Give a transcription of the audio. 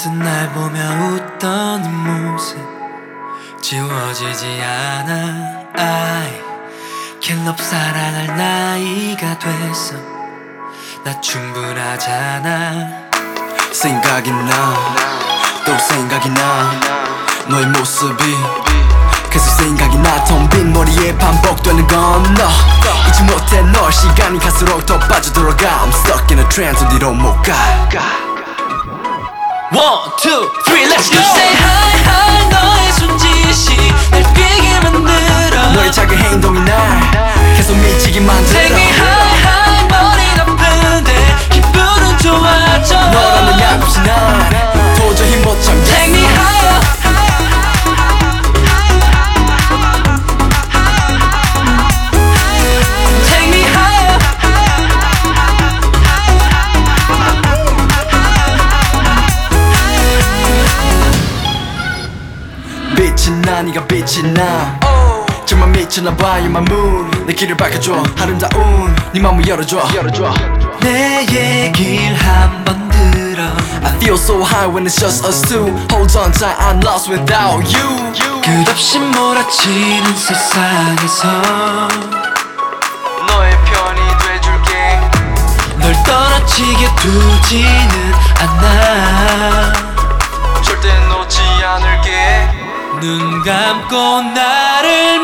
언뜻 날 보며 웃던 네 모습 지워지지 않아. I can't love 사랑할 나이가 됐어. 나 충분하잖아. 생각이 나, 또 생각이 나. 너의 모습이 계속 생각이 나. 텅 빈 머리에 반복되는 건 너. 잊지 못해 널. 시간이 갈수록 더 빠져들어가. I'm stuck in a trance 어디로 못 가. One, two, three, let's go. You say hi hi 너의 손짓이 날 뛰게 만들어. 너의 작은 행동이 날 계속 미치게 만들어. Take me high high 머리 나쁜데 기분은 좋아져. 너라는 약 없이 난 도저히 못 참겠어. Take me higher. Take me higher. 빛이 나, 네가 빛이 나. 정말 미쳤나봐 you're my moon. 내 길을 밝혀줘 아름다운 네 맘을 열어줘. 내 얘길 한번 들어. I feel so high when it's just us two. Hold on tight, I'm lost without you. 끝없이 몰아치는 세상에서 너의 편이 돼줄게. 널 떨어지게 두지는 않아. 절대 놓지 않을게. 눈 감고 나를